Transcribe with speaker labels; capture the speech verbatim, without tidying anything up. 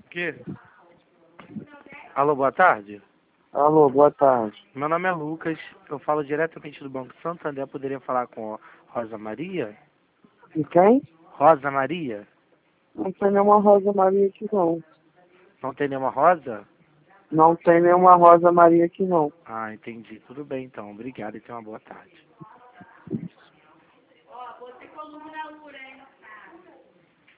Speaker 1: Que? Alô, boa tarde.
Speaker 2: Alô, boa tarde.
Speaker 1: Meu nome é Lucas, eu falo diretamente do Banco Santander. Poderia falar com a Rosa Maria?
Speaker 2: E quem?
Speaker 1: Rosa Maria?
Speaker 2: Não tem nenhuma Rosa Maria aqui não.
Speaker 1: Não tem nenhuma Rosa?
Speaker 2: Não tem nenhuma Rosa Maria aqui não.
Speaker 1: Ah, entendi. Tudo bem então. Obrigado e tenha uma boa tarde.